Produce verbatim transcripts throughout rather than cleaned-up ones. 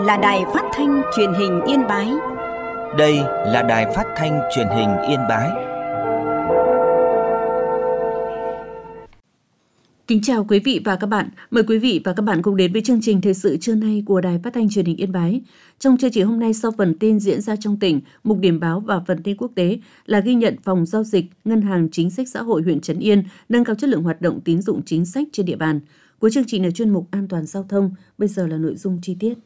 là Đài Phát thanh Truyền hình Yên Bái. Đây là Đài Phát thanh Truyền hình Yên Bái. Kính chào quý vị và các bạn. Mời quý vị và các bạn cùng đến với chương trình thời sự trưa nay của Đài Phát thanh Truyền hình Yên Bái. Trong chương trình hôm nay, sau phần tin diễn ra trong tỉnh, mục điểm báo và phần tin quốc tế là ghi nhận phòng giao dịch Ngân hàng Chính sách Xã hội huyện Trấn Yên nâng cao chất lượng hoạt động tín dụng chính sách trên địa bàn. Cuối chương trình là chuyên mục An toàn giao thông. Bây giờ là nội dung chi tiết.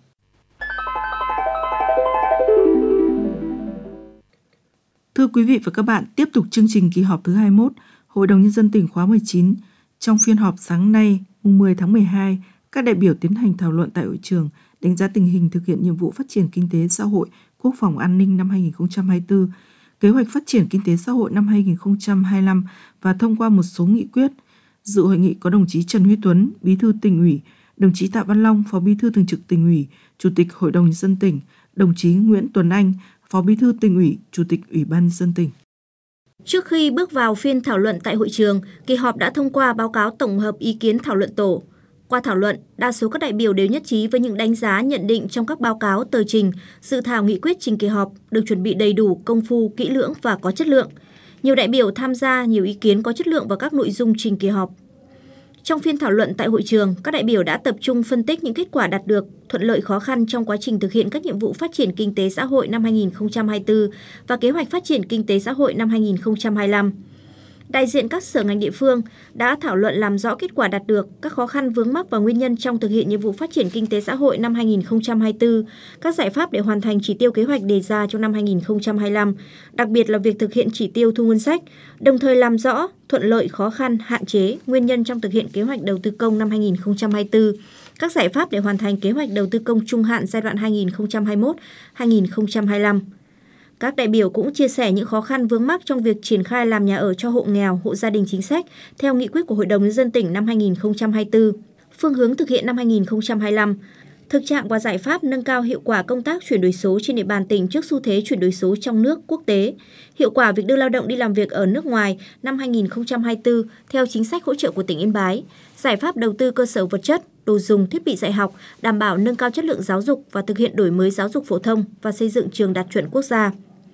Thưa quý vị và các bạn, tiếp tục chương trình kỳ họp thứ hai mươi mốt Hội đồng Nhân dân tỉnh khóa mười chín. Trong phiên họp sáng nay, mười tháng mười hai, các đại biểu tiến hành thảo luận tại hội trường, đánh giá tình hình thực hiện nhiệm vụ phát triển kinh tế xã hội, quốc phòng an ninh năm hai nghìn không trăm hai mươi tư, kế hoạch phát triển kinh tế xã hội năm hai nghìn không trăm hai mươi lăm và thông qua một số nghị quyết. Dự hội nghị có đồng chí Trần Huy Tuấn, Bí thư Tỉnh ủy, đồng chí Tạ Văn Long, Phó Bí thư Thường trực Tỉnh ủy, Chủ tịch Hội đồng Nhân dân tỉnh, đồng chí Nguyễn Tuấn Anh, Phó Bí thư Tỉnh ủy, Chủ tịch Ủy ban Nhân dân tỉnh. Trước khi bước vào phiên thảo luận tại hội trường, kỳ họp đã thông qua báo cáo tổng hợp ý kiến thảo luận tổ. Qua thảo luận, đa số các đại biểu đều nhất trí với những đánh giá nhận định trong các báo cáo tờ trình, dự thảo nghị quyết trình kỳ họp được chuẩn bị đầy đủ, công phu, kỹ lưỡng và có chất lượng. Nhiều đại biểu tham gia nhiều ý kiến có chất lượng vào các nội dung trình kỳ họp. Trong phiên thảo luận tại hội trường, các đại biểu đã tập trung phân tích những kết quả đạt được, thuận lợi khó khăn trong quá trình thực hiện các nhiệm vụ phát triển kinh tế xã hội năm hai nghìn không trăm hai mươi tư và kế hoạch phát triển kinh tế xã hội năm hai nghìn không trăm hai mươi lăm. Đại diện các sở ngành địa phương đã thảo luận làm rõ kết quả đạt được, các khó khăn vướng mắc và nguyên nhân trong thực hiện nhiệm vụ phát triển kinh tế xã hội năm hai nghìn không trăm hai mươi tư, các giải pháp để hoàn thành chỉ tiêu kế hoạch đề ra trong năm hai nghìn không trăm hai mươi lăm, đặc biệt là việc thực hiện chỉ tiêu thu ngân sách, đồng thời làm rõ thuận lợi, khó khăn, hạn chế, nguyên nhân trong thực hiện kế hoạch đầu tư công năm hai nghìn không trăm hai mươi tư, các giải pháp để hoàn thành kế hoạch đầu tư công trung hạn giai đoạn hai nghìn không trăm hai mươi mốt đến hai nghìn không trăm hai mươi lăm. Các đại biểu cũng chia sẻ những khó khăn vướng mắc trong việc triển khai làm nhà ở cho hộ nghèo, hộ gia đình chính sách theo nghị quyết của Hội đồng Nhân dân tỉnh năm hai nghìn không trăm hai mươi tư, phương hướng thực hiện năm hai nghìn không trăm hai mươi lăm, thực trạng và giải pháp nâng cao hiệu quả công tác chuyển đổi số trên địa bàn tỉnh trước xu thế chuyển đổi số trong nước, quốc tế, hiệu quả việc đưa lao động đi làm việc ở nước ngoài năm hai nghìn không trăm hai mươi tư theo chính sách hỗ trợ của tỉnh Yên Bái, giải pháp đầu tư cơ sở vật chất, đồ dùng, thiết bị dạy học, đảm bảo nâng cao chất lượng giáo dục và thực hiện đổi mới giáo dục phổ thông và xây dựng trường đạt chuẩn quốc gia.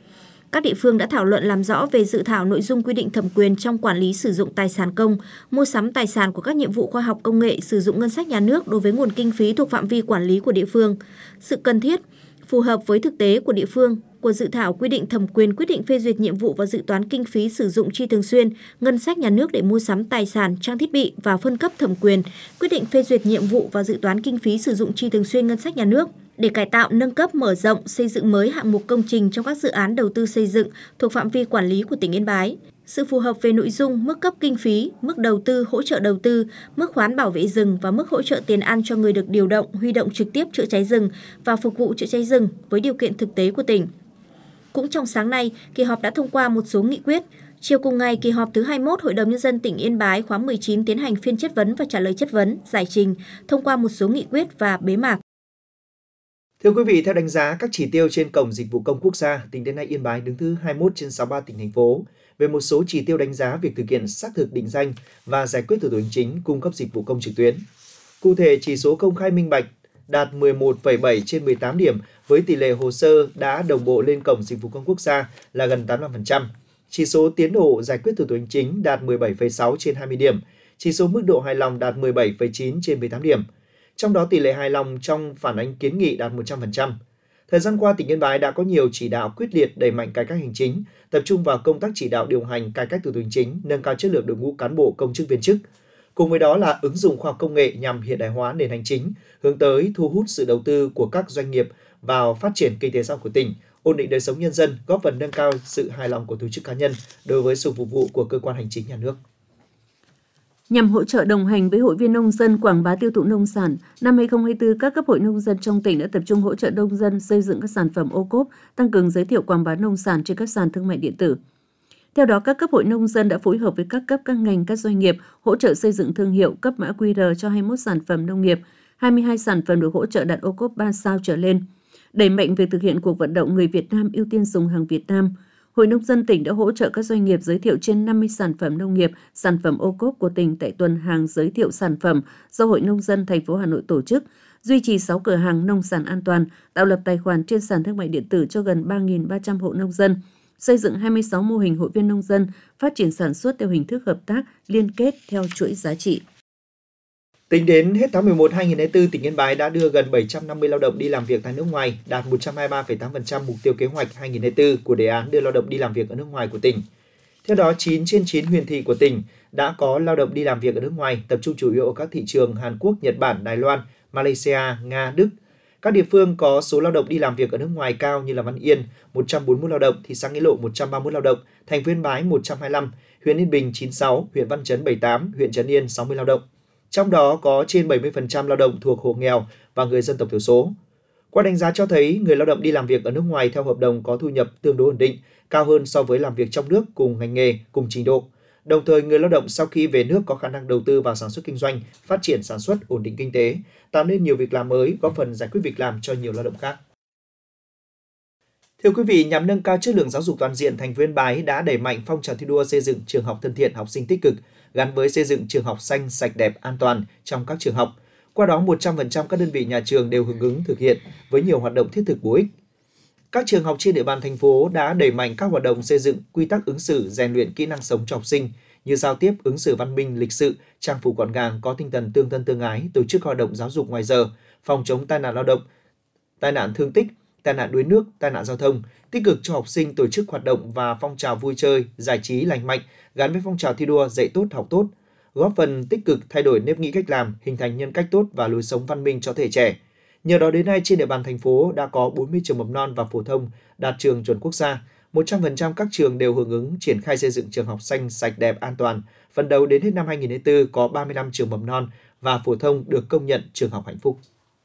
Các địa phương đã thảo luận làm rõ về dự thảo nội dung quy định thẩm quyền trong quản lý sử dụng tài sản công, mua sắm tài sản của các nhiệm vụ khoa học công nghệ sử dụng ngân sách nhà nước đối với nguồn kinh phí thuộc phạm vi quản lý của địa phương, sự cần thiết, phù hợp với thực tế của địa phương, của dự thảo quy định thẩm quyền quyết định phê duyệt nhiệm vụ và dự toán kinh phí sử dụng chi thường xuyên, ngân sách nhà nước để mua sắm tài sản, trang thiết bị và phân cấp thẩm quyền, quyết định phê duyệt nhiệm vụ và dự toán kinh phí sử dụng chi thường xuyên ngân sách nhà nước để cải tạo, nâng cấp, mở rộng, xây dựng mới hạng mục công trình trong các dự án đầu tư xây dựng thuộc phạm vi quản lý của tỉnh Yên Bái. Sự phù hợp về nội dung, mức cấp kinh phí, mức đầu tư, hỗ trợ đầu tư, mức khoán bảo vệ rừng và mức hỗ trợ tiền ăn cho người được điều động, huy động trực tiếp chữa cháy rừng và phục vụ chữa cháy rừng với điều kiện thực tế của tỉnh. Cũng trong sáng nay, kỳ họp đã thông qua một số nghị quyết. Chiều cùng ngày, kỳ họp thứ hai mươi mốt Hội đồng Nhân dân tỉnh Yên Bái khóa mười chín tiến hành phiên chất vấn và trả lời chất vấn, giải trình, thông qua một số nghị quyết và bế mạc. Thưa quý vị, theo đánh giá các chỉ tiêu trên Cổng Dịch vụ Công Quốc gia, tính đến nay Yên Bái đứng thứ hai mươi mốt trên sáu mươi ba tỉnh, thành phố về một số chỉ tiêu đánh giá việc thực hiện xác thực định danh và giải quyết thủ tục hành chính cung cấp dịch vụ công trực tuyến. Cụ thể, chỉ số công khai minh bạch đạt mười một phẩy bảy trên mười tám điểm với tỷ lệ hồ sơ đã đồng bộ lên Cổng Dịch vụ Công Quốc gia là gần tám mươi lăm phần trăm. Chỉ số tiến độ giải quyết thủ tục hành chính đạt mười bảy phẩy sáu trên hai mươi điểm. Chỉ số mức độ hài lòng đạt mười bảy phẩy chín trên mười tám điểm. Trong đó tỷ lệ hài lòng trong phản ánh kiến nghị đạt một trăm phần trăm. Thời gian qua, tỉnh Yên Bái đã có nhiều chỉ đạo quyết liệt đẩy mạnh cải cách hành chính, tập trung vào công tác chỉ đạo điều hành cải cách thủ tục hành chính, nâng cao chất lượng đội ngũ cán bộ công chức viên chức. Cùng với đó là ứng dụng khoa học công nghệ nhằm hiện đại hóa nền hành chính, hướng tới thu hút sự đầu tư của các doanh nghiệp vào phát triển kinh tế xã hội của tỉnh, ổn định đời sống nhân dân, góp phần nâng cao sự hài lòng của tổ chức cá nhân đối với sự phục vụ của cơ quan hành chính nhà nước. Nhằm hỗ trợ đồng hành với hội viên nông dân quảng bá tiêu thụ nông sản, năm hai nghìn không trăm hai mươi tư, các cấp hội nông dân trong tỉnh đã tập trung hỗ trợ nông dân xây dựng các sản phẩm ô cốp, tăng cường giới thiệu quảng bá nông sản trên các sàn thương mại điện tử. Theo đó, các cấp hội nông dân đã phối hợp với các cấp các ngành, các doanh nghiệp hỗ trợ xây dựng thương hiệu, cấp mã quy rờ cho hai mươi mốt sản phẩm nông nghiệp, hai mươi hai sản phẩm được hỗ trợ đạt ô cốp ba sao trở lên. Đẩy mạnh việc thực hiện cuộc vận động người Việt Nam ưu tiên dùng hàng Việt Nam. Hội nông dân tỉnh đã hỗ trợ các doanh nghiệp giới thiệu trên năm mươi sản phẩm nông nghiệp, sản phẩm ô cốp của tỉnh tại tuần hàng giới thiệu sản phẩm do Hội nông dân thành phố Hà Nội tổ chức, duy trì sáu cửa hàng nông sản an toàn, tạo lập tài khoản trên sàn thương mại điện tử cho gần ba nghìn ba trăm hộ nông dân, xây dựng hai mươi sáu mô hình hội viên nông dân, phát triển sản xuất theo hình thức hợp tác, liên kết theo chuỗi giá trị. Tính đến hết tháng mười một năm hai nghìn không trăm hai mươi tư, tỉnh Yên Bái đã đưa gần bảy trăm năm mươi lao động đi làm việc tại nước ngoài, đạt một trăm hai mươi ba phẩy tám phần trăm mục tiêu kế hoạch hai nghìn không trăm hai mươi tư của đề án đưa lao động đi làm việc ở nước ngoài của tỉnh. Theo đó, chín trên chín huyện thị của tỉnh đã có lao động đi làm việc ở nước ngoài, tập trung chủ yếu ở các thị trường Hàn Quốc, Nhật Bản, Đài Loan, Malaysia, Nga, Đức. Các địa phương có số lao động đi làm việc ở nước ngoài cao như là Văn Yên một trăm bốn mươi mốt lao động, thị xã Nghĩa Lộ một trăm ba mươi mốt lao động, thành phố Yên Bái một trăm hai mươi lăm, huyện Yên Bình chín mươi sáu, huyện Văn Chấn bảy mươi tám, huyện Trấn Yên sáu mươi lao động. Trong đó có trên bảy mươi phần trăm lao động thuộc hộ nghèo và người dân tộc thiểu số. Qua đánh giá cho thấy, người lao động đi làm việc ở nước ngoài theo hợp đồng có thu nhập tương đối ổn định, cao hơn so với làm việc trong nước cùng ngành nghề, cùng trình độ. Đồng thời, người lao động sau khi về nước có khả năng đầu tư vào sản xuất kinh doanh, phát triển sản xuất, ổn định kinh tế, tạo nên nhiều việc làm mới, góp phần giải quyết việc làm cho nhiều lao động khác. Thưa quý vị, nhằm nâng cao chất lượng giáo dục toàn diện, thành phố Yên Bái đã đẩy mạnh phong trào thi đua xây dựng trường học thân thiện, học sinh tích cực, gắn với xây dựng trường học xanh, sạch đẹp, an toàn trong các trường học. Qua đó, một trăm phần trăm các đơn vị nhà trường đều hưởng ứng thực hiện với nhiều hoạt động thiết thực bổ ích. Các trường học trên địa bàn thành phố đã đẩy mạnh các hoạt động xây dựng quy tắc ứng xử, rèn luyện kỹ năng sống cho học sinh như giao tiếp, ứng xử văn minh, lịch sự, trang phục gọn gàng, có tinh thần tương thân tương ái, tổ chức hoạt động giáo dục ngoài giờ, phòng chống tai nạn lao động, tai nạn thương tích, tai nạn đuối nước, tai nạn giao thông, tích cực cho học sinh tổ chức hoạt động và phong trào vui chơi, giải trí lành mạnh gắn với phong trào thi đua dạy tốt học tốt, góp phần tích cực thay đổi nếp nghĩ cách làm, hình thành nhân cách tốt và lối sống văn minh cho thế hệ trẻ. Nhờ đó đến nay trên địa bàn thành phố đã có bốn mươi trường mầm non và phổ thông đạt trường chuẩn quốc gia, một trăm phần trăm các trường đều hưởng ứng triển khai xây dựng trường học xanh, sạch đẹp, an toàn. Phấn đấu đến hết năm hai nghìn không trăm hai mươi tư có ba mươi lăm trường mầm non và phổ thông được công nhận trường học hạnh phúc.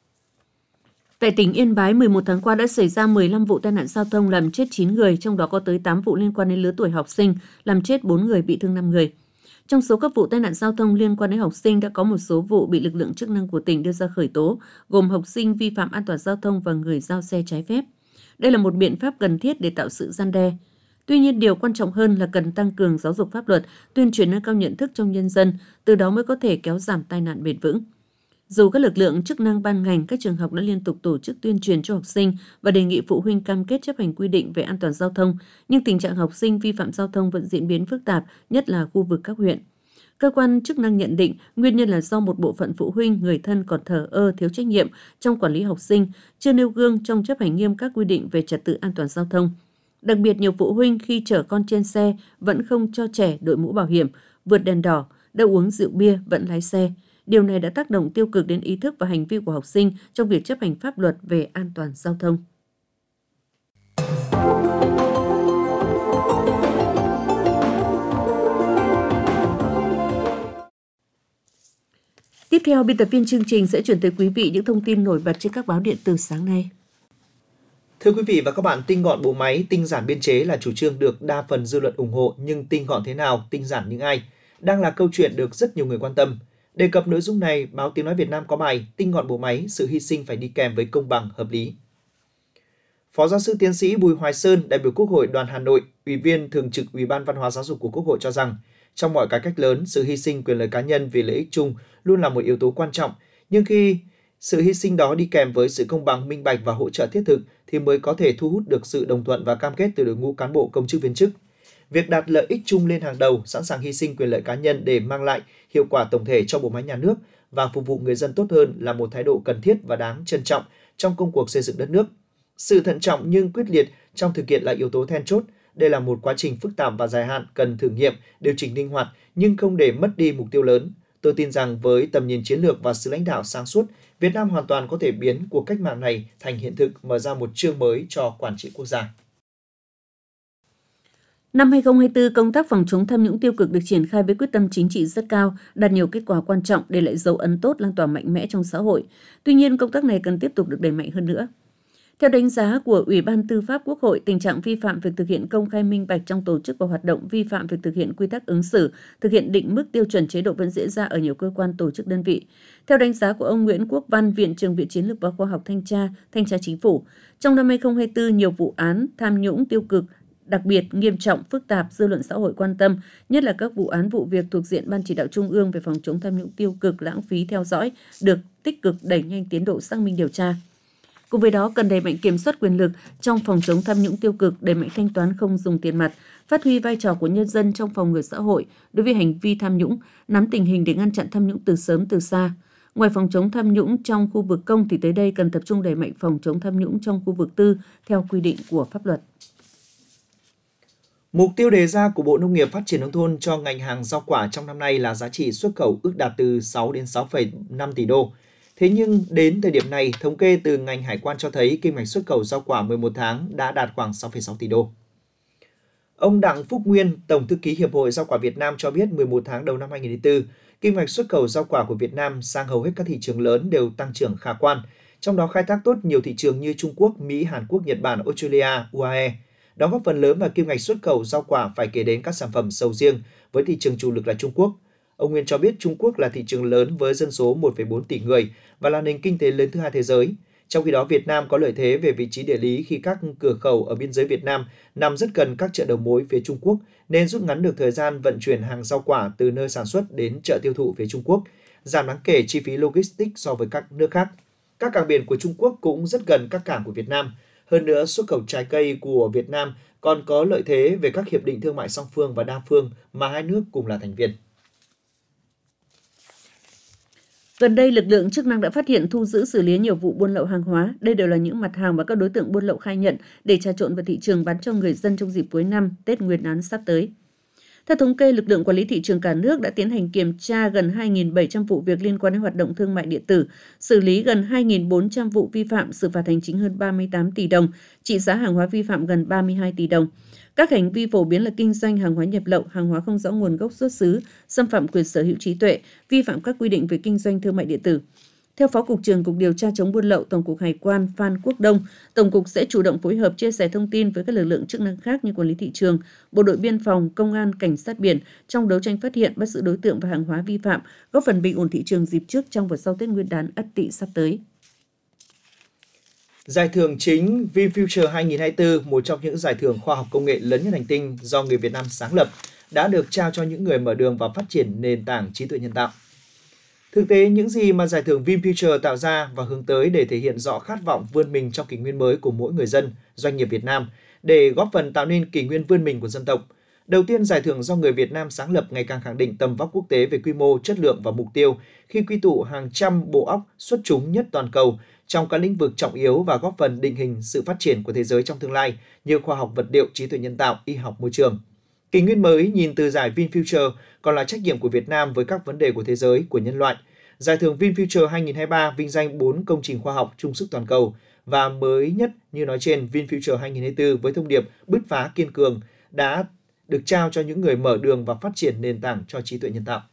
Tại tỉnh Yên Bái, mười một tháng qua đã xảy ra mười lăm vụ tai nạn giao thông làm chết chín người, trong đó có tới tám vụ liên quan đến lứa tuổi học sinh, làm chết bốn người, bị thương năm người. Trong số các vụ tai nạn giao thông liên quan đến học sinh đã có một số vụ bị lực lượng chức năng của tỉnh đưa ra khởi tố, gồm học sinh vi phạm an toàn giao thông và người giao xe trái phép. Đây là một biện pháp cần thiết để tạo sự răn đe. Tuy nhiên, điều quan trọng hơn là cần tăng cường giáo dục pháp luật, tuyên truyền nâng cao nhận thức trong nhân dân, từ đó mới có thể kéo giảm tai nạn bền vững. Dù các lực lượng chức năng ban ngành, các trường học đã liên tục tổ chức tuyên truyền cho học sinh và đề nghị phụ huynh cam kết chấp hành quy định về an toàn giao thông, nhưng tình trạng học sinh vi phạm giao thông vẫn diễn biến phức tạp, nhất là khu vực các huyện. Cơ quan chức năng nhận định nguyên nhân là do một bộ phận phụ huynh, người thân còn thờ ơ, thiếu trách nhiệm trong quản lý học sinh, chưa nêu gương trong chấp hành nghiêm các quy định về trật tự an toàn giao thông. Đặc biệt, nhiều phụ huynh khi chở con trên xe vẫn không cho trẻ đội mũ bảo hiểm, vượt đèn đỏ, đã uống rượu bia vẫn lái xe. Điều này đã tác động tiêu cực đến ý thức và hành vi của học sinh trong việc chấp hành pháp luật về an toàn giao thông. Tiếp theo, biên tập viên chương trình sẽ chuyển tới quý vị những thông tin nổi bật trên các báo điện tử sáng nay. Thưa quý vị và các bạn, tinh gọn bộ máy, tinh giản biên chế là chủ trương được đa phần dư luận ủng hộ, nhưng tinh gọn thế nào, tinh giản những ai đang là câu chuyện được rất nhiều người quan tâm. Đề cập nội dung này, báo Tiếng nói Việt Nam có bài Tinh gọn bộ máy, sự hy sinh phải đi kèm với công bằng, hợp lý. Phó giáo sư tiến sĩ Bùi Hoài Sơn, đại biểu Quốc hội đoàn Hà Nội, Ủy viên Thường trực Ủy ban Văn hóa Giáo dục của Quốc hội cho rằng, trong mọi cải cách lớn, sự hy sinh quyền lợi cá nhân vì lợi ích chung luôn là một yếu tố quan trọng, nhưng khi sự hy sinh đó đi kèm với sự công bằng, minh bạch và hỗ trợ thiết thực thì mới có thể thu hút được sự đồng thuận và cam kết từ đội ngũ cán bộ công chức viên chức. Việc đặt lợi ích chung lên hàng đầu, sẵn sàng hy sinh quyền lợi cá nhân để mang lại hiệu quả tổng thể cho bộ máy nhà nước và phục vụ người dân tốt hơn là một thái độ cần thiết và đáng trân trọng trong công cuộc xây dựng đất nước. Sự thận trọng nhưng quyết liệt trong thực hiện là yếu tố then chốt. Đây là một quá trình phức tạp và dài hạn, cần thử nghiệm, điều chỉnh linh hoạt nhưng không để mất đi mục tiêu lớn. Tôi tin rằng với tầm nhìn chiến lược và sự lãnh đạo sáng suốt, Việt Nam hoàn toàn có thể biến cuộc cách mạng này thành hiện thực, mở ra một chương mới cho quản trị quốc gia. Năm hai không hai tư, công tác phòng chống tham nhũng tiêu cực được triển khai với quyết tâm chính trị rất cao, đạt nhiều kết quả quan trọng, để lại dấu ấn tốt, lan tỏa mạnh mẽ trong xã hội. Tuy nhiên, công tác này cần tiếp tục được đẩy mạnh hơn nữa. Theo đánh giá của Ủy ban Tư pháp Quốc hội, tình trạng vi phạm việc thực hiện công khai minh bạch trong tổ chức và hoạt động, vi phạm việc thực hiện quy tắc ứng xử, thực hiện định mức tiêu chuẩn chế độ vẫn diễn ra ở nhiều cơ quan, tổ chức, đơn vị. Theo đánh giá của ông Nguyễn Quốc Văn, Viện trưởng Viện Chiến lược và Khoa học Thanh tra, Thanh tra Chính phủ, trong năm hai không hai tư, nhiều vụ án tham nhũng tiêu cực đặc biệt nghiêm trọng, phức tạp, dư luận xã hội quan tâm, nhất là các vụ án vụ việc thuộc diện Ban Chỉ đạo Trung ương về phòng chống tham nhũng tiêu cực, lãng phí theo dõi được tích cực đẩy nhanh tiến độ xác minh điều tra. Cùng với đó, cần đẩy mạnh kiểm soát quyền lực trong phòng chống tham nhũng tiêu cực, đẩy mạnh thanh toán không dùng tiền mặt, phát huy vai trò của nhân dân trong phòng ngừa xã hội đối với hành vi tham nhũng, nắm tình hình để ngăn chặn tham nhũng từ sớm từ xa. Ngoài phòng chống tham nhũng trong khu vực công thì tới đây cần tập trung đẩy mạnh phòng chống tham nhũng trong khu vực tư theo quy định của pháp luật. Mục tiêu đề ra của Bộ Nông nghiệp Phát triển Nông thôn cho ngành hàng rau quả trong năm nay là giá trị xuất khẩu ước đạt từ sáu đến sáu phẩy năm tỷ đô. Thế nhưng đến thời điểm này, thống kê từ ngành hải quan cho thấy kim ngạch xuất khẩu rau quả mười một tháng đã đạt khoảng sáu phẩy sáu tỷ đô. Ông Đặng Phúc Nguyên, Tổng thư ký Hiệp hội Rau quả Việt Nam cho biết mười một tháng đầu năm hai nghìn không trăm lẻ bốn, kim ngạch xuất khẩu rau quả của Việt Nam sang hầu hết các thị trường lớn đều tăng trưởng khả quan, trong đó khai thác tốt nhiều thị trường như Trung Quốc, Mỹ, Hàn Quốc, Nhật Bản, Australia, u a e. Đóng góp phần lớn vào kim ngạch xuất khẩu rau quả phải kể đến các sản phẩm sầu riêng với thị trường chủ lực là Trung Quốc. Ông Nguyên cho biết Trung Quốc là thị trường lớn với dân số một phẩy bốn tỷ người và là nền kinh tế lớn thứ hai thế giới. Trong khi đó, Việt Nam có lợi thế về vị trí địa lý khi các cửa khẩu ở biên giới Việt Nam nằm rất gần các chợ đầu mối phía Trung Quốc, nên rút ngắn được thời gian vận chuyển hàng rau quả từ nơi sản xuất đến chợ tiêu thụ phía Trung Quốc, giảm đáng kể chi phí logistics so với các nước khác. Các cảng biển của Trung Quốc cũng rất gần các cảng của Việt Nam. Hơn nữa, xuất khẩu trái cây của Việt Nam còn có lợi thế về các hiệp định thương mại song phương và đa phương mà hai nước cùng là thành viên. Gần đây, lực lượng chức năng đã phát hiện thu giữ xử lý nhiều vụ buôn lậu hàng hóa. Đây đều là những mặt hàng mà các đối tượng buôn lậu khai nhận để trà trộn vào thị trường bán cho người dân trong dịp cuối năm, Tết Nguyên đán sắp tới. Theo thống kê, lực lượng quản lý thị trường cả nước đã tiến hành kiểm tra gần hai nghìn bảy trăm vụ việc liên quan đến hoạt động thương mại điện tử, xử lý gần hai nghìn bốn trăm vụ vi phạm, xử phạt hành chính hơn ba mươi tám tỷ đồng, trị giá hàng hóa vi phạm gần ba mươi hai tỷ đồng. Các hành vi phổ biến là kinh doanh hàng hóa nhập lậu, hàng hóa không rõ nguồn gốc xuất xứ, xâm phạm quyền sở hữu trí tuệ, vi phạm các quy định về kinh doanh thương mại điện tử. Theo Phó Cục trưởng Cục Điều tra chống buôn lậu Tổng cục Hải quan Phan Quốc Đông, Tổng cục sẽ chủ động phối hợp chia sẻ thông tin với các lực lượng chức năng khác như quản lý thị trường, Bộ đội biên phòng, công an, cảnh sát biển trong đấu tranh phát hiện, bắt giữ đối tượng và hàng hóa vi phạm, góp phần bình ổn thị trường dịp trước, trong và sau Tết Nguyên đán Ất Tỵ sắp tới. Giải thưởng chính VinFuture hai nghìn không trăm hai mươi tư, một trong những giải thưởng khoa học công nghệ lớn nhất hành tinh do người Việt Nam sáng lập, đã được trao cho những người mở đường vào phát triển nền tảng trí tuệ nhân tạo. Thực tế, những gì mà giải thưởng VinFuture tạo ra và hướng tới để thể hiện rõ khát vọng vươn mình trong kỷ nguyên mới của mỗi người dân, doanh nghiệp Việt Nam, để góp phần tạo nên kỷ nguyên vươn mình của dân tộc. Đầu tiên, giải thưởng do người Việt Nam sáng lập ngày càng khẳng định tầm vóc quốc tế về quy mô, chất lượng và mục tiêu khi quy tụ hàng trăm bộ óc xuất chúng nhất toàn cầu trong các lĩnh vực trọng yếu và góp phần định hình sự phát triển của thế giới trong tương lai như khoa học vật liệu, trí tuệ nhân tạo, y học môi trường. Kỷ nguyên mới nhìn từ giải VinFuture còn là trách nhiệm của Việt Nam với các vấn đề của thế giới, của nhân loại. Giải thưởng VinFuture hai nghìn không trăm hai mươi ba vinh danh bốn công trình khoa học chung sức toàn cầu và mới nhất như nói trên, VinFuture hai nghìn không trăm hai mươi tư với thông điệp bứt phá kiên cường đã được trao cho những người mở đường và phát triển nền tảng cho trí tuệ nhân tạo.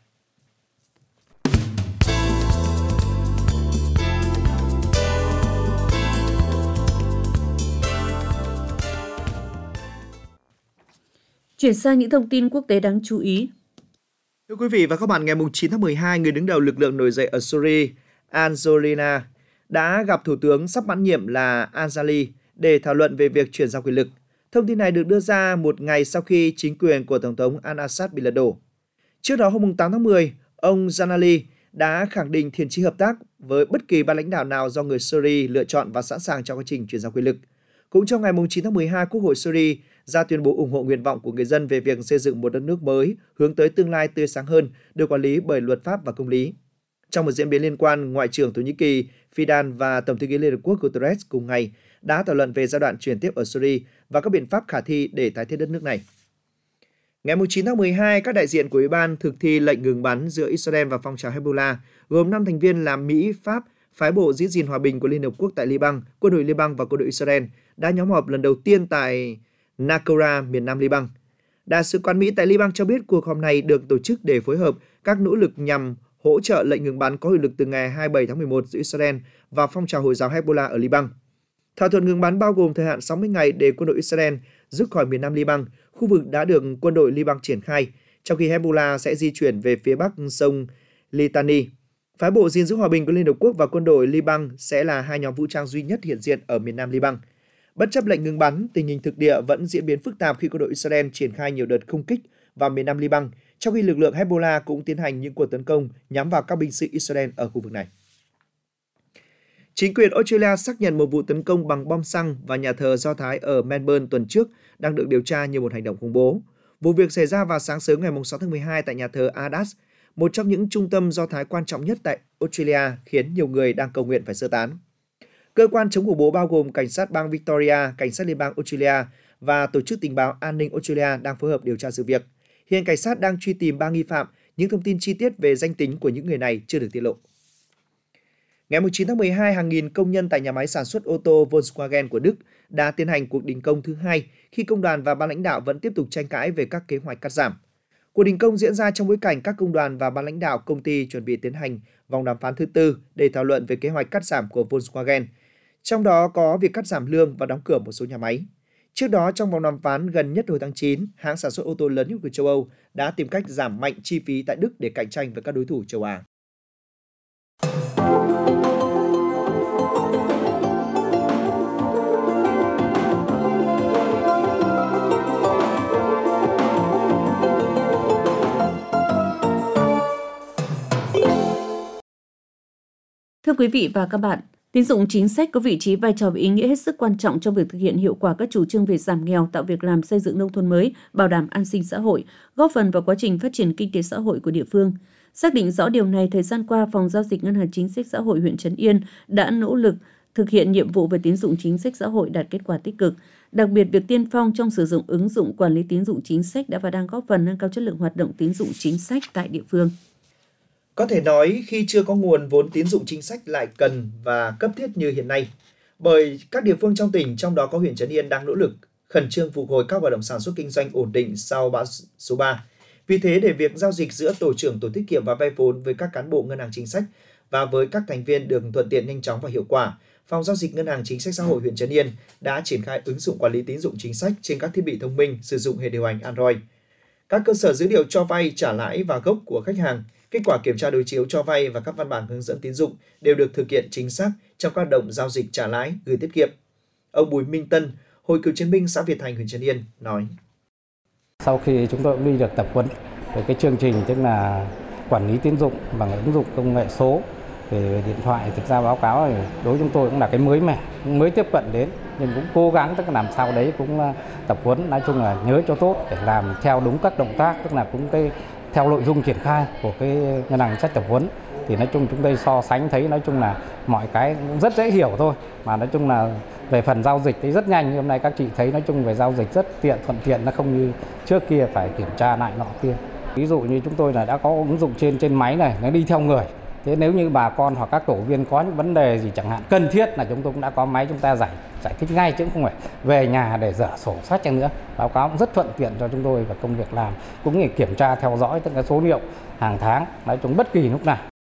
Chuyển sang những thông tin quốc tế đáng chú ý. Thưa quý vị và các bạn, ngày chín tháng mười hai, người đứng đầu lực lượng nổi dậy ở Syria, Anzolina, đã gặp Thủ tướng sắp mãn nhiệm là Anzali để thảo luận về việc chuyển giao quyền lực. Thông tin này được đưa ra một ngày sau khi chính quyền của Tổng thống Al-Assad bị lật đổ. Trước đó, hôm tám tháng mười, ông Zanali đã khẳng định thiện chí hợp tác với bất kỳ ban lãnh đạo nào do người Syria lựa chọn và sẵn sàng cho quá trình chuyển giao quyền lực. Cũng trong ngày chín tháng mười hai, Quốc hội Syria ra tuyên bố ủng hộ nguyện vọng của người dân về việc xây dựng một đất nước mới hướng tới tương lai tươi sáng hơn, được quản lý bởi luật pháp và công lý. Trong một diễn biến liên quan, Ngoại trưởng Thổ Nhĩ Kỳ Fidan và Tổng thư ký Liên Hợp Quốc Guterres cùng ngày đã thảo luận về giai đoạn chuyển tiếp ở Syria và các biện pháp khả thi để tái thiết đất nước này. Ngày chín tháng mười hai, các đại diện của Ủy ban thực thi lệnh ngừng bắn giữa Israel và phong trào Hezbollah, gồm năm thành viên là Mỹ, Pháp, phái bộ giữ gìn hòa bình của Liên Hợp Quốc tại Liban, quân đội Liban và quân đội Israel, đã nhóm họp lần đầu tiên tại Naqoura, miền nam Liban. Đại sứ quán Mỹ tại Liban cho biết cuộc họp này được tổ chức để phối hợp các nỗ lực nhằm hỗ trợ lệnh ngừng bắn có hiệu lực từ ngày hai mươi bảy tháng mười một giữa Israel và phong trào Hồi giáo Hezbollah ở Liban. Thỏa thuận ngừng bắn bao gồm thời hạn sáu mươi ngày để quân đội Israel rút khỏi miền nam Liban, khu vực đã được quân đội Liban triển khai, trong khi Hezbollah sẽ di chuyển về phía bắc sông Litani. Phái bộ gìn giữ hòa bình của Liên Hợp Quốc và quân đội Liban sẽ là hai nhóm vũ trang duy nhất hiện diện ở miền nam Liban. Bất chấp lệnh ngừng bắn, tình hình thực địa vẫn diễn biến phức tạp khi quân đội Israel triển khai nhiều đợt không kích vào miền nam Liban, trong khi lực lượng Hezbollah cũng tiến hành những cuộc tấn công nhắm vào các binh sĩ Israel ở khu vực này. Chính quyền Australia xác nhận một vụ tấn công bằng bom xăng vào nhà thờ Do Thái ở Melbourne tuần trước đang được điều tra như một hành động khủng bố. Vụ việc xảy ra vào sáng sớm ngày sáu tháng mười hai tại nhà thờ Ardas, một trong những trung tâm Do Thái quan trọng nhất tại Australia, khiến nhiều người đang cầu nguyện phải sơ tán. Cơ quan chống khủng bố bao gồm cảnh sát bang Victoria, cảnh sát liên bang Australia và tổ chức tình báo an ninh Australia đang phối hợp điều tra sự việc. Hiện cảnh sát đang truy tìm ba nghi phạm, những thông tin chi tiết về danh tính của những người này chưa được tiết lộ. Ngày chín tháng mười hai, hàng nghìn công nhân tại nhà máy sản xuất ô tô Volkswagen của Đức đã tiến hành cuộc đình công thứ hai khi công đoàn và ban lãnh đạo vẫn tiếp tục tranh cãi về các kế hoạch cắt giảm. Cuộc đình công diễn ra trong bối cảnh các công đoàn và ban lãnh đạo công ty chuẩn bị tiến hành vòng đàm phán thứ tư để thảo luận về kế hoạch cắt giảm của Volkswagen, trong đó có việc cắt giảm lương và đóng cửa một số nhà máy. Trước đó, trong vòng đàm phán gần nhất hồi tháng chín, hãng sản xuất ô tô lớn nhất của châu Âu đã tìm cách giảm mạnh chi phí tại Đức để cạnh tranh với các đối thủ châu Á. Thưa quý vị và các bạn, tín dụng chính sách có vị trí, vai trò và ý nghĩa hết sức quan trọng trong việc thực hiện hiệu quả các chủ trương về giảm nghèo, tạo việc làm, xây dựng nông thôn mới, bảo đảm an sinh xã hội, góp phần vào quá trình phát triển kinh tế xã hội của địa phương. Xác định rõ điều này, thời gian qua, Phòng Giao dịch Ngân hàng Chính sách Xã hội huyện Trấn Yên đã nỗ lực thực hiện nhiệm vụ về tín dụng chính sách xã hội đạt kết quả tích cực. Đặc biệt, việc tiên phong trong sử dụng ứng dụng quản lý tín dụng chính sách đã và đang góp phần nâng cao chất lượng hoạt động tín dụng chính sách tại địa phương. Có thể nói khi chưa có nguồn vốn tín dụng chính sách lại cần và cấp thiết như hiện nay, bởi các địa phương trong tỉnh, trong đó có huyện Trấn Yên đang nỗ lực khẩn trương phục hồi các hoạt động sản xuất kinh doanh ổn định sau bão số ba. Vì thế, để việc giao dịch giữa tổ trưởng tổ tiết kiệm và vay vốn với các cán bộ ngân hàng chính sách và với các thành viên được thuận tiện, nhanh chóng và hiệu quả, Phòng Giao dịch Ngân hàng Chính sách Xã hội huyện Trấn Yên đã triển khai ứng dụng quản lý tín dụng chính sách trên các thiết bị thông minh sử dụng hệ điều hành Android. Các cơ sở dữ liệu cho vay, trả lãi và gốc của khách hàng, kết quả kiểm tra đối chiếu cho vay và các văn bản hướng dẫn tín dụng đều được thực hiện chính xác trong các hoạt động giao dịch trả lãi, gửi tiết kiệm. Ông Bùi Minh Tân, Hội Cựu chiến binh xã Việt Thành, huyện Trấn Yên nói: Sau khi chúng tôi cũng đi được tập huấn về cái chương trình tức là quản lý tín dụng bằng ứng dụng công nghệ số về điện thoại, thực ra báo cáo thì đối với chúng tôi cũng là cái mới mẻ, mới tiếp cận đến, nhưng cũng cố gắng tức là làm sao đấy cũng tập huấn, nói chung là nhớ cho tốt để làm theo đúng các động tác, tức là cũng cái theo nội dung triển khai của cái ngân hàng chính sách tập huấn. Thì nói chung chúng tôi so sánh thấy nói chung là mọi cái cũng rất dễ hiểu thôi, mà nói chung là về phần giao dịch thì rất nhanh. Như hôm nay các chị thấy nói chung về giao dịch rất tiện, thuận tiện, nó không như trước kia phải kiểm tra lại nọ kia. Ví dụ như chúng tôi là đã có ứng dụng trên trên máy này, nó đi theo người. Thế nếu như bà con hoặc các tổ viên có những vấn đề gì chẳng hạn cần thiết là chúng tôi cũng đã có máy, chúng ta giải giải thích ngay, chứ không phải về nhà để dở sổ sách nữa. Báo cáo cũng rất thuận tiện cho chúng tôi và công việc làm cũng như kiểm tra theo dõi tất cả số liệu hàng tháng, nói chung bất kỳ lúc nào.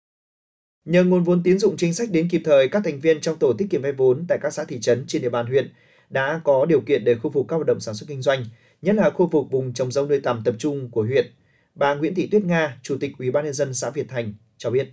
Nhờ nguồn vốn tín dụng chính sách đến kịp thời, các thành viên trong tổ tiết kiệm vay vốn tại các xã thị trấn trên địa bàn huyện đã có điều kiện để khôi phục các hoạt động sản xuất kinh doanh, nhất là khôi phục vùng trồng dâu nuôi tầm tập trung của huyện. Bà Nguyễn Thị Tuyết Nga, Chủ tịch Ủy ban nhân dân xã Việt Thành cho biết: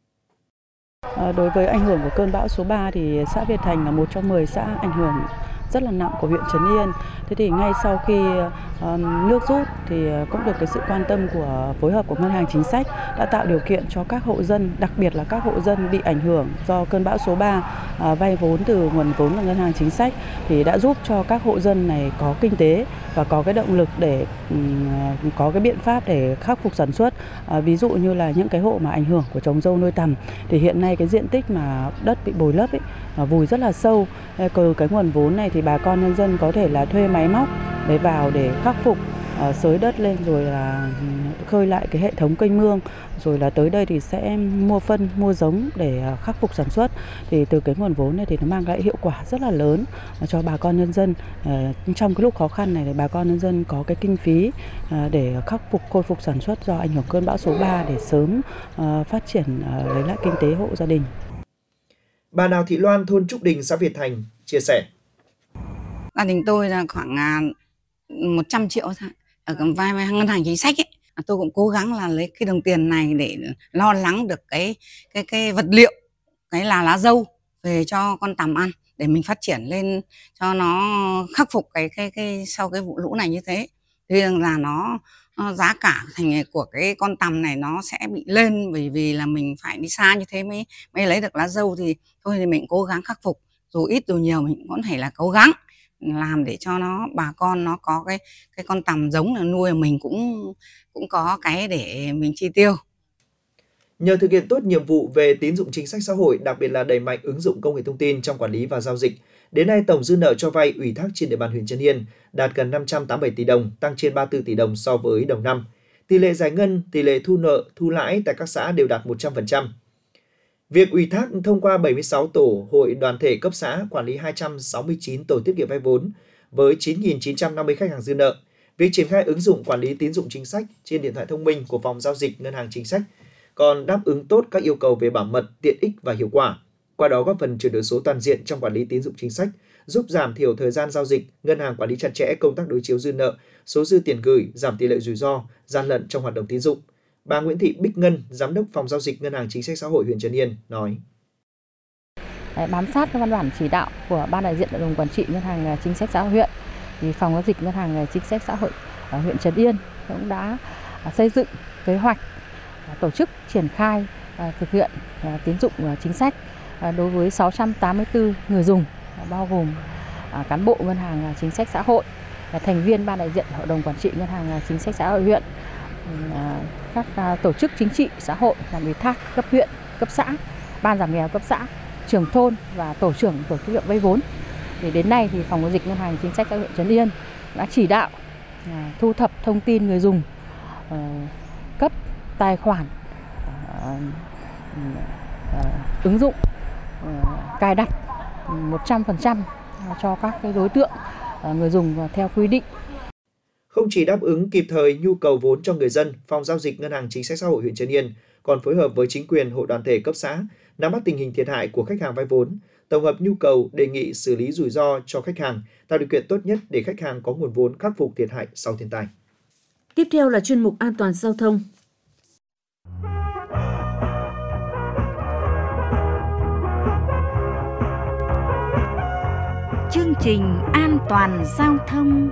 Đối với ảnh hưởng của cơn bão số ba thì xã Việt Thành là một trong mười xã ảnh hưởng rất là nặng của huyện Trấn Yên. Thế thì ngay sau khi um, nước rút thì cũng được cái sự quan tâm của phối hợp của Ngân hàng Chính sách đã tạo điều kiện cho các hộ dân, đặc biệt là các hộ dân bị ảnh hưởng do cơn bão số ba uh, vay vốn từ nguồn vốn của Ngân hàng Chính sách, thì đã giúp cho các hộ dân này có kinh tế và có cái động lực để um, có cái biện pháp để khắc phục sản xuất. Uh, ví dụ như là những cái hộ mà ảnh hưởng của trồng dâu nuôi tầm thì hiện nay cái diện tích mà đất bị bồi lấp ấy, uh, vùi rất là sâu. Từ cái nguồn vốn này thì bà con nhân dân có thể là thuê máy móc để vào để khắc phục, uh, xới đất lên rồi là khơi lại cái hệ thống kênh mương, rồi là tới đây thì sẽ mua phân, mua giống để uh, khắc phục sản xuất. Thì từ cái nguồn vốn này thì nó mang lại hiệu quả rất là lớn uh, cho bà con nhân dân. Uh, trong cái lúc khó khăn này thì bà con nhân dân có cái kinh phí uh, để khắc phục, khôi phục sản xuất do ảnh hưởng cơn bão số ba để sớm uh, phát triển, uh, lấy lại kinh tế hộ gia đình. Bà Đào Thị Loan, thôn Trúc Đình, xã Việt Thành chia sẻ: Gia đình tôi là khoảng một trăm triệu thôi, ở vay ngân hàng chính sách ấy. Tôi cũng cố gắng là lấy cái đồng tiền này để lo lắng được cái cái cái vật liệu, cái là lá dâu về cho con tằm ăn để mình phát triển lên cho nó khắc phục cái cái cái sau cái vụ lũ này như thế. Thì là nó giá cả thành của cái con tằm này nó sẽ bị lên, bởi vì là mình phải đi xa như thế mới mới lấy được lá dâu, thì thôi thì mình cố gắng khắc phục, dù ít dù nhiều mình cũng phải là cố gắng làm để cho nó bà con nó có cái cái con tằm giống là nuôi, mình cũng cũng có cái để mình chi tiêu. Nhờ thực hiện tốt nhiệm vụ về tín dụng chính sách xã hội, đặc biệt là đẩy mạnh ứng dụng công nghệ thông tin trong quản lý và giao dịch, đến nay tổng dư nợ cho vay ủy thác trên địa bàn huyện Trấn Yên đạt gần năm trăm tám mươi bảy tỷ đồng, tăng trên ba mươi tư tỷ đồng so với đầu năm. Tỷ lệ giải ngân, tỷ lệ thu nợ, thu lãi tại các xã đều đạt một trăm phần trăm. Việc ủy thác thông qua bảy mươi sáu tổ hội đoàn thể cấp xã quản lý hai trăm sáu mươi chín tổ tiết kiệm vay vốn với chín nghìn chín trăm năm mươi khách hàng dư nợ. Việc triển khai ứng dụng quản lý tín dụng chính sách trên điện thoại thông minh của phòng giao dịch ngân hàng chính sách còn đáp ứng tốt các yêu cầu về bảo mật, tiện ích và hiệu quả. Qua đó góp phần chuyển đổi số toàn diện trong quản lý tín dụng chính sách, giúp giảm thiểu thời gian giao dịch, ngân hàng quản lý chặt chẽ công tác đối chiếu dư nợ, số dư tiền gửi, giảm tỷ lệ rủi ro, gian lận trong hoạt động tín dụng. Bà Nguyễn Thị Bích Ngân, Giám đốc Phòng Giao dịch Ngân hàng Chính sách Xã hội huyện Trấn Yên nói: Bám sát các văn bản chỉ đạo của Ban đại diện Hội đồng Quản trị Ngân hàng Chính sách Xã hội huyện, thì Phòng Giao dịch Ngân hàng Chính sách Xã hội ở huyện Trấn Yên cũng đã xây dựng kế hoạch tổ chức triển khai thực hiện tín dụng chính sách đối với sáu trăm tám mươi tư người dùng, bao gồm cán bộ Ngân hàng Chính sách Xã hội, thành viên Ban đại diện Hội đồng Quản trị Ngân hàng Chính sách Xã hội huyện, các tổ chức chính trị xã hội làm ủy thác cấp huyện, cấp xã, ban giảm nghèo cấp xã, trưởng thôn và tổ trưởng tổ tiết kiệm vay vốn. Thì đến nay thì Phòng Giao dịch Ngân hàng Chính sách Xã hội huyện Trấn Yên đã chỉ đạo thu thập thông tin người dùng, cấp tài khoản, ứng dụng, cài đặt một trăm phần trăm cho các cái đối tượng người dùng theo quy định. Không chỉ đáp ứng kịp thời nhu cầu vốn cho người dân, Phòng Giao dịch Ngân hàng Chính sách Xã hội huyện Trấn Yên còn phối hợp với chính quyền, hội đoàn thể cấp xã nắm bắt tình hình thiệt hại của khách hàng vay vốn, tổng hợp nhu cầu, đề nghị xử lý rủi ro cho khách hàng, tạo điều kiện tốt nhất để khách hàng có nguồn vốn khắc phục thiệt hại sau thiên tai. Tiếp theo là chuyên mục an toàn giao thông. Chương trình an toàn giao thông.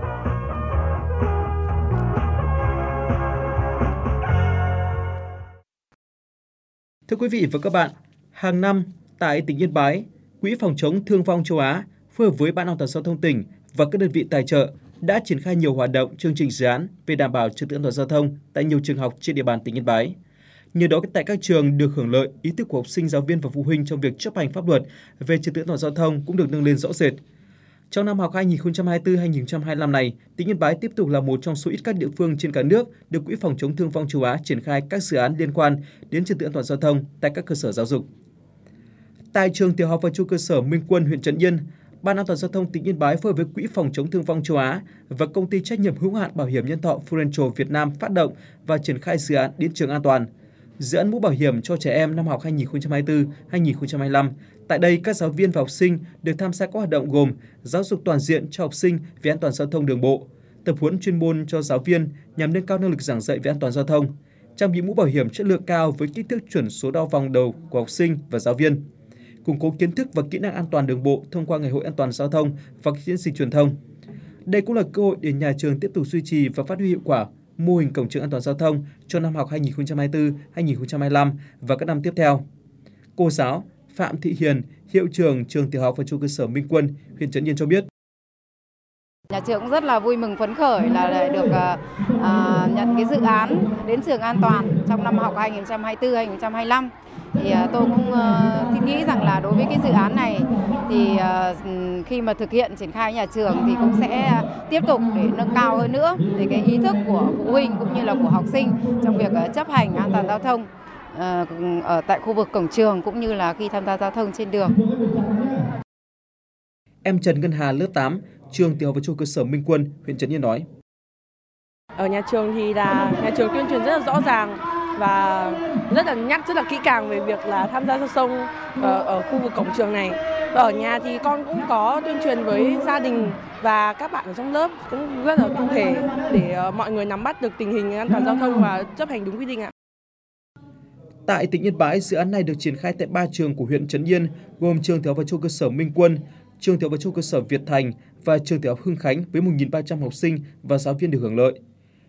Thưa quý vị và các bạn, hàng năm tại tỉnh Yên Bái, Quỹ phòng chống thương vong châu Á phối hợp với Ban an toàn giao thông tỉnh và các đơn vị tài trợ đã triển khai nhiều hoạt động, chương trình dự án về đảm bảo trật tự an toàn giao thông tại nhiều trường học trên địa bàn tỉnh Yên Bái. Nhờ đó tại các trường được hưởng lợi, ý thức của học sinh, giáo viên và phụ huynh trong việc chấp hành pháp luật về trật tự an toàn giao thông cũng được nâng lên rõ rệt. Trong năm học hai nghìn không trăm hai mươi tư hai nghìn không trăm hai mươi lăm này, tỉnh Yên Bái tiếp tục là một trong số ít các địa phương trên cả nước được Quỹ phòng chống thương vong châu Á triển khai các dự án liên quan đến trật tự an toàn giao thông tại các cơ sở giáo dục. Tại trường tiểu học và trung cơ sở Minh Quân, huyện Trấn Yên, Ban an toàn giao thông tỉnh Yên Bái phối hợp với Quỹ phòng chống thương vong châu Á và công ty trách nhiệm hữu hạn bảo hiểm nhân thọ Prudential Việt Nam phát động và triển khai dự án Đến trường an toàn. Dự án mũ bảo hiểm cho trẻ em năm học hai nghìn không trăm hai mươi tư hai nghìn không trăm hai mươi lăm. Tại đây, các giáo viên và học sinh được tham gia các hoạt động gồm giáo dục toàn diện cho học sinh về an toàn giao thông đường bộ, tập huấn chuyên môn cho giáo viên nhằm nâng cao năng lực giảng dạy về an toàn giao thông, trang bị mũ bảo hiểm chất lượng cao với kích thước chuẩn số đo vòng đầu của học sinh và giáo viên, củng cố kiến thức và kỹ năng an toàn đường bộ thông qua Ngày hội an toàn giao thông và các chiến dịch truyền thông. Đây cũng là cơ hội để nhà trường tiếp tục duy trì và phát huy hiệu quả mô hình cổng trường an toàn giao thông cho năm học hai nghìn không trăm hai mươi tư hai nghìn không trăm hai mươi lăm và các năm tiếp theo. Cô giáo Phạm Thị Hiền, hiệu trưởng trường tiểu học và trung cơ sở Minh Quân, huyện Trấn Yên cho biết. Nhà trường cũng rất là vui mừng phấn khởi là được uh, nhận cái dự án Đến trường an toàn trong năm học hai nghìn không trăm hai mươi tư hai nghìn không trăm hai mươi lăm. Thì uh, tôi cũng uh, nghĩ rằng là đối với cái dự án này thì uh, khi mà thực hiện triển khai nhà trường thì cũng sẽ uh, tiếp tục để nâng cao hơn nữa để cái ý thức của phụ huynh cũng như là của học sinh trong việc uh, chấp hành an toàn giao thông uh, ở tại khu vực cổng trường cũng như là khi tham gia giao thông trên đường. Em Trần Ngân Hà lớp tám, trường tiểu học và trung cơ sở Minh Quân, huyện Trấn Yên nói: Ở nhà trường thì là nhà trường tuyên truyền rất là rõ ràng và rất là nhắc rất là kỹ càng về việc là tham gia giao thông ở, ở khu vực cổng trường này. Và ở nhà thì con cũng có tuyên truyền với gia đình và các bạn ở trong lớp cũng rất là cụ thể để mọi người nắm bắt được tình hình an toàn giao thông và chấp hành đúng quy định ạ. Tại tỉnh Yên Bái, dự án này được triển khai tại ba trường của huyện Trấn Yên gồm trường tiểu học và trung cơ sở Minh Quân, trường tiểu học và trung cơ sở Việt Thành và trường tiểu học Hưng Khánh với một nghìn ba trăm học sinh và giáo viên được hưởng lợi.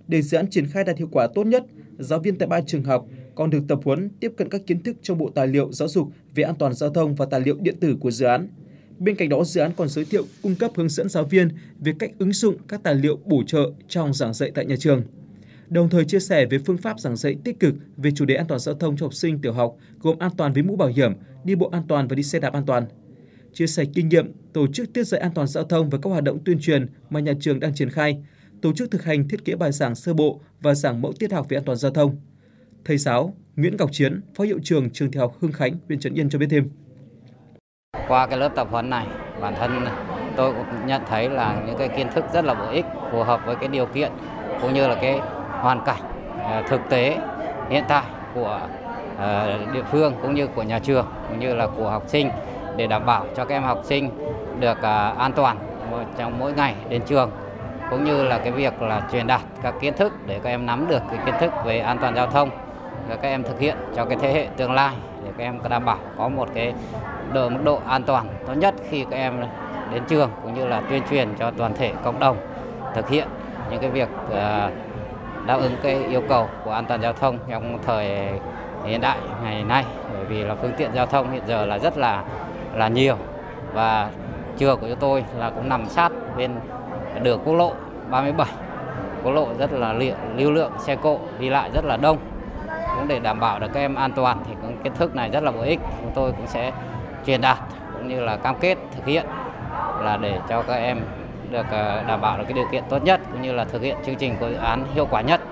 Để dự án triển khai đạt hiệu quả tốt nhất, giáo viên tại ba trường học còn được tập huấn tiếp cận các kiến thức trong bộ tài liệu giáo dục về an toàn giao thông và tài liệu điện tử của dự án. Bên cạnh đó, dự án còn giới thiệu cung cấp hướng dẫn giáo viên về cách ứng dụng các tài liệu bổ trợ trong giảng dạy tại nhà trường. Đồng thời chia sẻ về phương pháp giảng dạy tích cực về chủ đề an toàn giao thông cho học sinh tiểu học gồm an toàn với mũ bảo hiểm, đi bộ an toàn và đi xe đạp an toàn. Chia sẻ kinh nghiệm, tổ chức tiết dạy an toàn giao thông và các hoạt động tuyên truyền mà nhà trường đang triển khai, tổ chức thực hành thiết kế bài giảng sơ bộ và giảng mẫu tiết học về an toàn giao thông. Thầy giáo Nguyễn Ngọc Chiến, Phó hiệu trưởng trường tiểu học Hưng Khánh, huyện Trấn Yên cho biết thêm. Qua cái lớp tập huấn này, bản thân tôi cũng nhận thấy là những cái kiến thức rất là bổ ích, phù hợp với cái điều kiện cũng như là cái hoàn cảnh thực tế hiện tại của địa phương cũng như của nhà trường cũng như là của học sinh để đảm bảo cho các em học sinh được an toàn trong mỗi ngày đến trường, cũng như là cái việc là truyền đạt các kiến thức để các em nắm được cái kiến thức về an toàn giao thông và các em thực hiện cho cái thế hệ tương lai để các em đảm bảo có một cái độ mức độ an toàn tốt nhất khi các em đến trường, cũng như là tuyên truyền cho toàn thể cộng đồng thực hiện những cái việc đáp ứng cái yêu cầu của an toàn giao thông trong thời hiện đại ngày nay, bởi vì là phương tiện giao thông hiện giờ là rất là là nhiều và trường của chúng tôi là cũng nằm sát bên đường quốc lộ ba mươi bảy, quốc lộ rất là lưu lượng xe cộ đi lại rất là đông. Cũng để đảm bảo được các em an toàn thì cũng kiến thức này rất là bổ ích, chúng tôi cũng sẽ truyền đạt cũng như là cam kết thực hiện là để cho các em được đảm bảo được cái điều kiện tốt nhất cũng như là thực hiện chương trình của dự án hiệu quả nhất.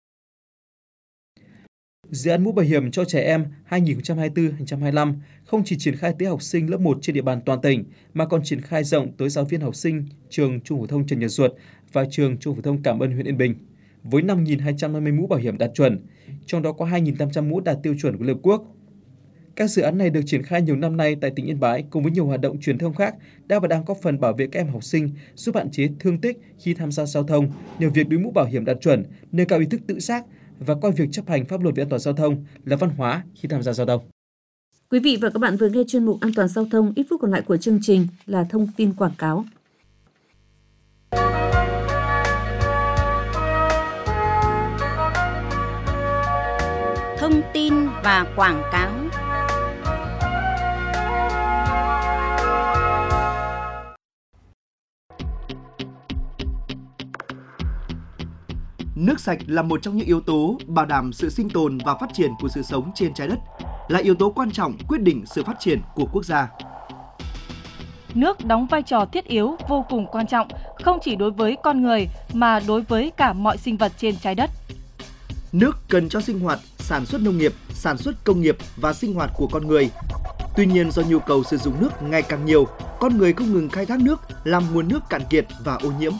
Dự án mũ bảo hiểm cho trẻ em hai nghìn không trăm hai mươi tư đến hai nghìn không trăm hai mươi lăm không chỉ triển khai tới học sinh lớp một trên địa bàn toàn tỉnh mà còn triển khai rộng tới giáo viên học sinh trường Trung phổ thông Trần Nhật Duật và trường Trung phổ thông Cảm Ơn huyện Yên Bình với năm nghìn hai trăm năm mươi mũ bảo hiểm đạt chuẩn, trong đó có hai nghìn tám trăm mũ đạt tiêu chuẩn của Liên Hợp Quốc. Các dự án này được triển khai nhiều năm nay tại tỉnh Yên Bái cùng với nhiều hoạt động truyền thông khác đã và đang góp phần bảo vệ các em học sinh, giúp hạn chế thương tích khi tham gia giao thông nhờ việc đội mũ bảo hiểm đạt chuẩn, nâng cao ý thức tự giác và coi việc chấp hành pháp luật về an toàn giao thông là văn hóa khi tham gia giao thông. Quý vị và các bạn vừa nghe chuyên mục An toàn giao thông, ít phút còn lại của chương trình là thông tin quảng cáo. Thông tin và quảng cáo. Nước sạch là một trong những yếu tố bảo đảm sự sinh tồn và phát triển của sự sống trên trái đất, là yếu tố quan trọng quyết định sự phát triển của quốc gia. Nước đóng vai trò thiết yếu vô cùng quan trọng, không chỉ đối với con người mà đối với cả mọi sinh vật trên trái đất. Nước cần cho sinh hoạt, sản xuất nông nghiệp, sản xuất công nghiệp và sinh hoạt của con người. Tuy nhiên, do nhu cầu sử dụng nước ngày càng nhiều, con người không ngừng khai thác nước làm nguồn nước cạn kiệt và ô nhiễm.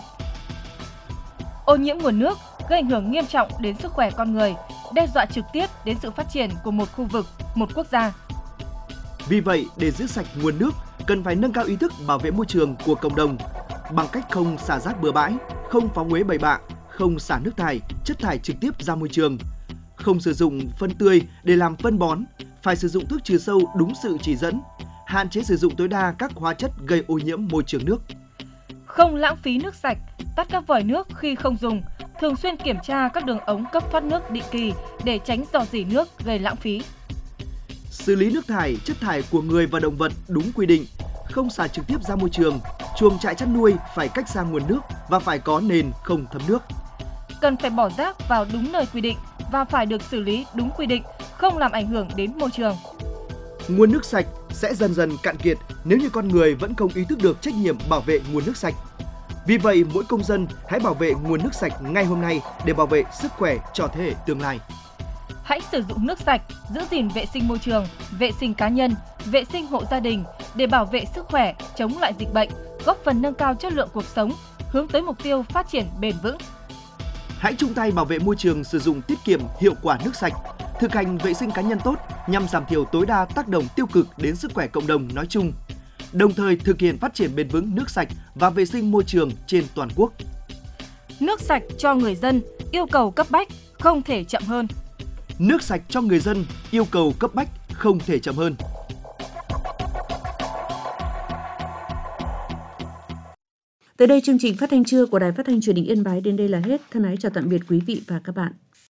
Ô nhiễm nguồn nước gây ảnh hưởng nghiêm trọng đến sức khỏe con người, đe dọa trực tiếp đến sự phát triển của một khu vực, một quốc gia. Vì vậy, để giữ sạch nguồn nước, cần phải nâng cao ý thức bảo vệ môi trường của cộng đồng bằng cách không xả rác bừa bãi, không phóng uế bậy bạ, không xả nước thải, chất thải trực tiếp ra môi trường, không sử dụng phân tươi để làm phân bón, phải sử dụng thuốc trừ sâu đúng sự chỉ dẫn, hạn chế sử dụng tối đa các hóa chất gây ô nhiễm môi trường nước. Không lãng phí nước sạch, tắt các vòi nước khi không dùng, thường xuyên kiểm tra các đường ống cấp thoát nước định kỳ để tránh rò rỉ nước gây lãng phí. Xử lý nước thải, chất thải của người và động vật đúng quy định, không xả trực tiếp ra môi trường, chuồng trại chăn nuôi phải cách xa nguồn nước và phải có nền không thấm nước. Cần phải bỏ rác vào đúng nơi quy định và phải được xử lý đúng quy định, không làm ảnh hưởng đến môi trường. Nguồn nước sạch sẽ dần dần cạn kiệt nếu như con người vẫn không ý thức được trách nhiệm bảo vệ nguồn nước sạch. Vì vậy, mỗi công dân hãy bảo vệ nguồn nước sạch ngay hôm nay để bảo vệ sức khỏe cho thế hệ tương lai. Hãy sử dụng nước sạch, giữ gìn vệ sinh môi trường, vệ sinh cá nhân, vệ sinh hộ gia đình để bảo vệ sức khỏe, chống lại dịch bệnh, góp phần nâng cao chất lượng cuộc sống, hướng tới mục tiêu phát triển bền vững. Hãy chung tay bảo vệ môi trường, sử dụng tiết kiệm hiệu quả nước sạch, thực hành vệ sinh cá nhân tốt nhằm giảm thiểu tối đa tác động tiêu cực đến sức khỏe cộng đồng nói chung, đồng thời thực hiện phát triển bền vững nước sạch và vệ sinh môi trường trên toàn quốc. Nước sạch cho người dân, yêu cầu cấp bách, không thể chậm hơn. Nước sạch cho người dân, yêu cầu cấp bách, không thể chậm hơn. Tới đây chương trình phát thanh trưa của Đài Phát thanh Truyền hình Yên Bái đến đây là hết. Thân ái chào tạm biệt quý vị và các bạn.